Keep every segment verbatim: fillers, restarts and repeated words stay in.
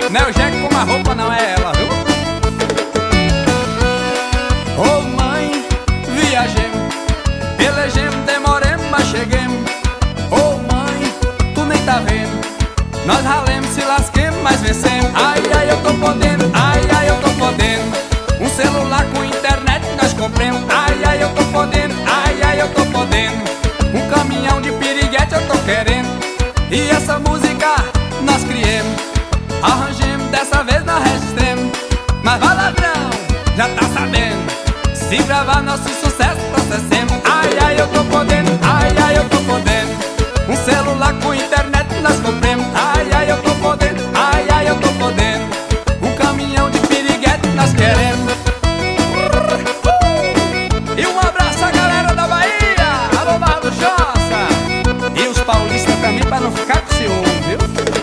Não é o Jeque com uma roupa, não é ela, viu? Ô mãe, viajemos, pelejemos, demoremos, mas cheguemos. Ô mãe, tu nem tá vendo, nós ralemos, se lasquemos, mas vencemos. Ai, ai, eu tô podendo, ai, ai, eu tô podendo. Um celular com internet nós compremos. Ai, ai, eu tô podendo, ai, ai, eu tô podendo. Um caminhão de piriguete eu tô querendo. E essa música nós criemos, arranjemos, dessa vez nós registremos. Mas vai ladrão, já tá sabendo, se gravar nosso sucesso processemos. Ai, ai, eu tô podendo, ai, ai, eu tô podendo. Um celular com internet nós compremos. Ai, ai, eu tô podendo, ai, ai, eu tô podendo. Um caminhão de piriguete nós queremos. E um abraço à galera da Bahia, alô Barra do Jossa, e os paulistas também, pra não ficar com ciúme, viu?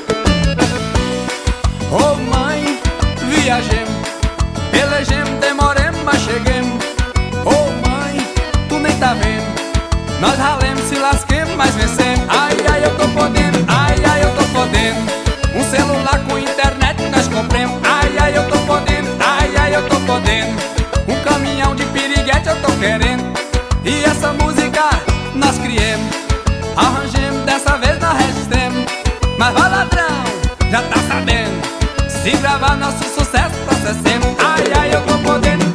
Ô mãe, viajemos, pelejemos, demoremos, mas cheguemos. Ô mãe, tu nem tá vendo, nós ralemos, se lasquemos, mas vencemos. Ai, ai, eu tô podendo, ai, ai, eu tô podendo. Um celular com internet nós compremos. Ai, ai, eu tô podendo, ai, ai, eu tô podendo. Um caminhão de piriguete eu tô querendo. E essa música nós criemos, arranjemos, dessa vez nós registremos. Mas vai ladrão, já tá sabendo, se gravar nosso sucesso processemos. Ai, ai, eu tô podendo,